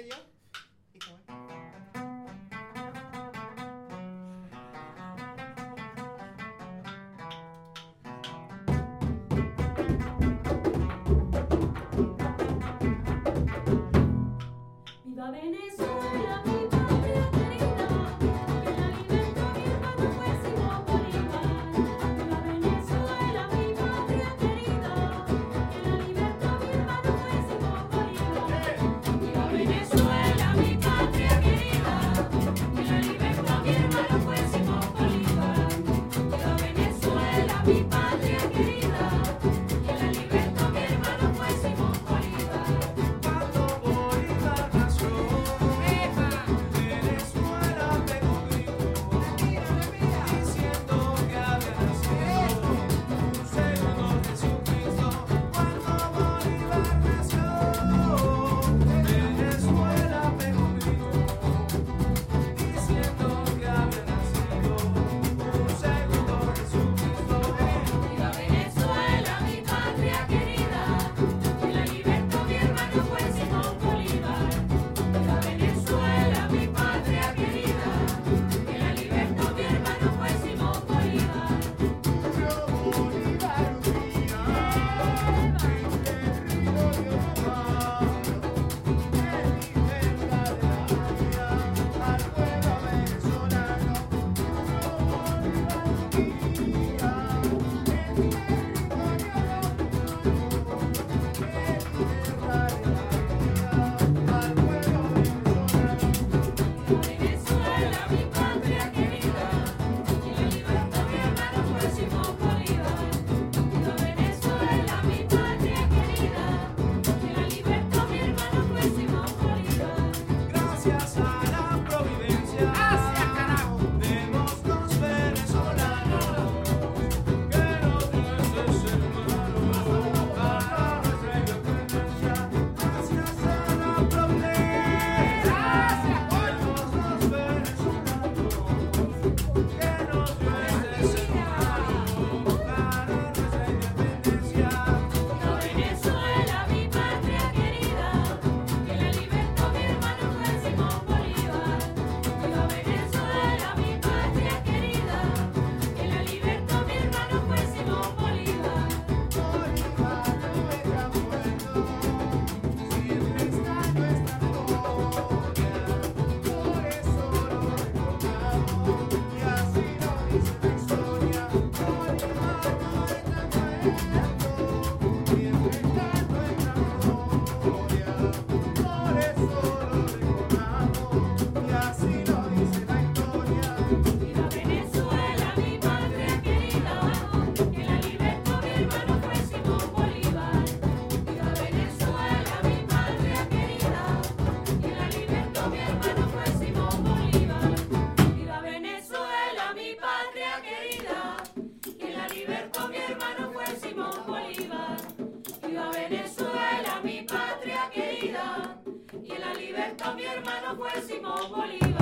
yo. ¿Y cómo es? Viva Venezuela, mi patria querida, que la libertad mi hermano fue Simón Bolívar. Viva Venezuela, mi patria querida, que la libertad mi hermano fue Simón Bolívar. Viva Venezuela, mi patria querida, que la libertad mi hermano fue Simón Bolívar. Viva Venezuela, mi patria querida, que la libertad mi hermano fue Simón Bolívar. Cuando Bolívar nació, Venezuela pegó un grito, diciendo que había nacido un segundo Jesucristo. Cuando Bolívar nació, Venezuela pegó un grito, diciendo que había nacido un segundo Jesucristo. Viva Venezuela, mi patria querida, que la libertó mi hermano fue Simón Bolívar. Viva Venezuela, mi patria querida, que la libertó mi hermano fue Simón Bolívar. Venezuela, mi patria querida, que la libertó mi hermano fue Simón Bolívar. Viva Venezuela, mi patria querida, que la libertó mi hermano fue Simón Bolívar. Gracias a la providencia de los venezolanos que nos dio ese ser humano para nuestra independencia. Gracias a la providencia de los venezolanos que nos dio ese ser humano para nuestra independencia. Viva Venezuela, mi patria querida, que la libertó mi hermano fue Simón Bolívar. Viva Venezuela, mi patria querida, que la libertó mi hermano fue Simón Bolívar. Viva Venezuela, mi patria querida, que la libertó mi hermano fue Simón Bolívar. Viva Venezuela, mi patria querida, que la libertó mi hermano fue Simón Bolívar. Viva Venezuela, mi patria querida, que la libertó mi hermano fue Simón Bolívar. Viva Venezuela, mi patria querida, que la libertó mi hermano fue Simón Bolívar.